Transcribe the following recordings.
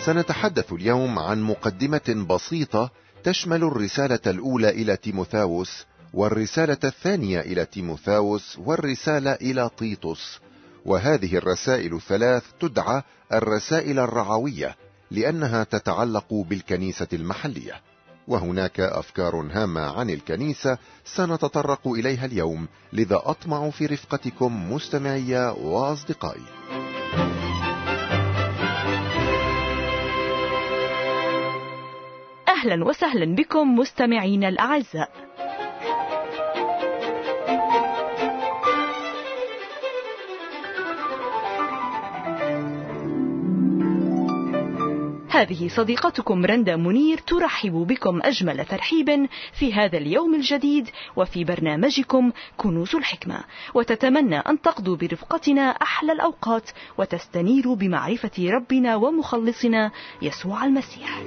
سنتحدث اليوم عن مقدمة بسيطة تشمل الرسالة الأولى إلى تيموثاوس، والرسالة الثانية إلى تيموثاوس، والرسالة إلى تيتوس. وهذه الرسائل الثلاث تدعى الرسائل الرعوية لأنها تتعلق بالكنيسة المحلية. وهناك أفكار هامة عن الكنيسة سنتطرق إليها اليوم، لذا أطمع في رفقتكم مستمعي وأصدقائي. أهلا وسهلا بكم مستمعين الأعزاء. هذه صديقتكم رندا منير ترحب بكم أجمل ترحيب في هذا اليوم الجديد وفي برنامجكم كنوز الحكمة، وتتمنى أن تقضوا برفقتنا أحلى الأوقات وتستنيروا بمعرفة ربنا ومخلصنا يسوع المسيح.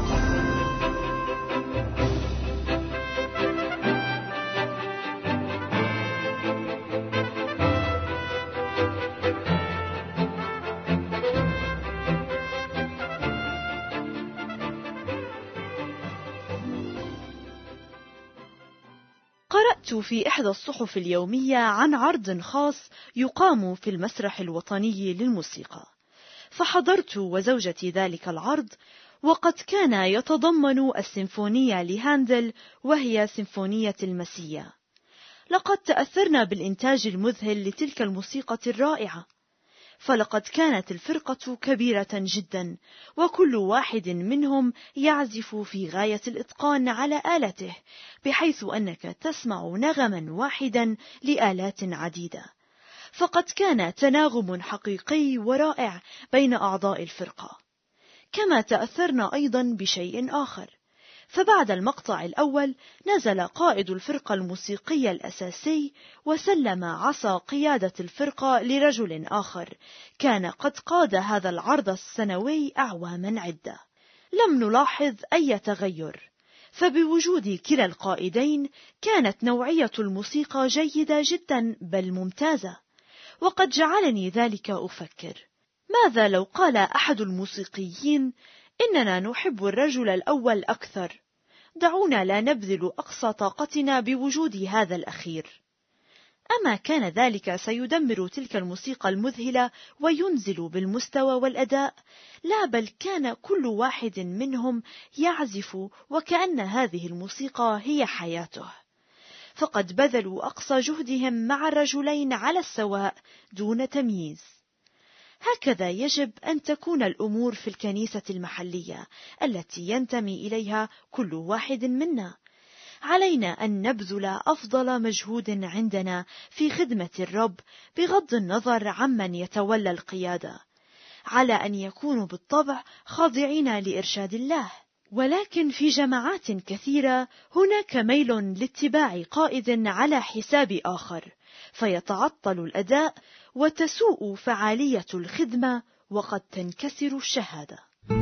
قرأت في إحدى الصحف اليومية عن عرض خاص يقام في المسرح الوطني للموسيقى، فحضرت وزوجتي ذلك العرض، وقد كان يتضمن السيمفونية لهاندل وهي سيمفونية المسيا. لقد تأثرنا بالإنتاج المذهل لتلك الموسيقى الرائعة، فلقد كانت الفرقة كبيرة جدا، وكل واحد منهم يعزف في غاية الإتقان على آلته، بحيث أنك تسمع نغما واحدا لآلات عديدة. فقد كان تناغم حقيقي ورائع بين أعضاء الفرقة. كما تأثرنا أيضا بشيء آخر، فبعد المقطع الأول نزل قائد الفرقة الموسيقية الأساسي وسلم عصا قيادة الفرقة لرجل آخر كان قد قاد هذا العرض السنوي أعواما عدة. لم نلاحظ أي تغير، فبوجود كلا القائدين كانت نوعية الموسيقى جيدة جدا بل ممتازة. وقد جعلني ذلك أفكر، ماذا لو قال أحد الموسيقيين إننا نحب الرجل الأول أكثر، دعونا لا نبذل أقصى طاقتنا بوجود هذا الأخير؟ أما كان ذلك سيدمر تلك الموسيقى المذهلة وينزل بالمستوى والأداء؟ لا، بل كان كل واحد منهم يعزف وكأن هذه الموسيقى هي حياته، فقد بذلوا أقصى جهدهم مع الرجلين على السواء دون تمييز. هكذا يجب أن تكون الأمور في الكنيسة المحلية التي ينتمي إليها كل واحد منا. علينا أن نبذل أفضل مجهود عندنا في خدمة الرب بغض النظر عمن يتولى القيادة، على أن يكونوا بالطبع خاضعين لإرشاد الله. ولكن في جماعات كثيرة هناك ميل لاتباع قائد على حساب آخر، فيتعطل الأداء وتسوء فعالية الخدمة وقد تنكسر الشهادة.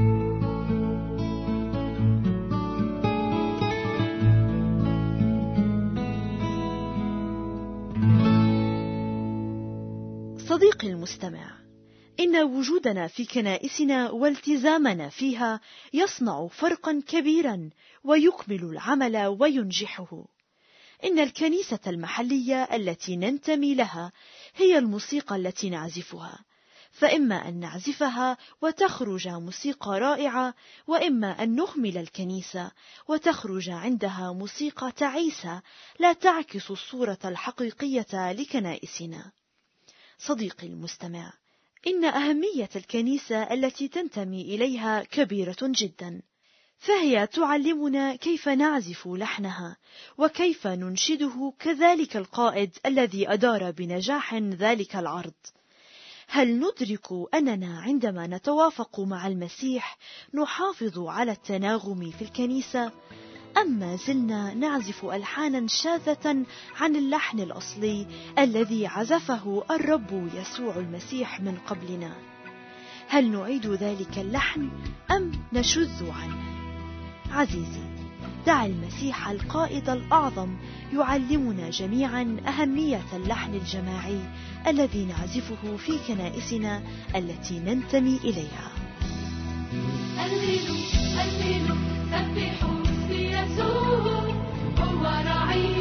صديقي المستمع، إن وجودنا في كنائسنا والتزامنا فيها يصنع فرقا كبيرا ويكمل العمل وينجحه. إن الكنيسة المحلية التي ننتمي لها هي الموسيقى التي نعزفها، فإما أن نعزفها وتخرج موسيقى رائعة، وإما أن نهمل الكنيسة وتخرج عندها موسيقى تعيسة لا تعكس الصورة الحقيقية لكنائسنا. صديقي المستمع، إن أهمية الكنيسة التي تنتمي إليها كبيرة جدا، فهي تعلمنا كيف نعزف لحنها وكيف ننشده، كذلك القائد الذي أدار بنجاح ذلك العرض. هل ندرك أننا عندما نتوافق مع المسيح نحافظ على التناغم في الكنيسة، أم ما زلنا نعزف ألحانا شاذة عن اللحن الأصلي الذي عزفه الرب يسوع المسيح من قبلنا؟ هل نعيد ذلك اللحن أم نشذ عنه؟ عزيزي، دع المسيح القائد الأعظم يعلمنا جميعا أهمية اللحن الجماعي الذي نعزفه في كنائسنا التي ننتمي إليها. هللوا هللوا سبحوا اسم يسوع هو راعي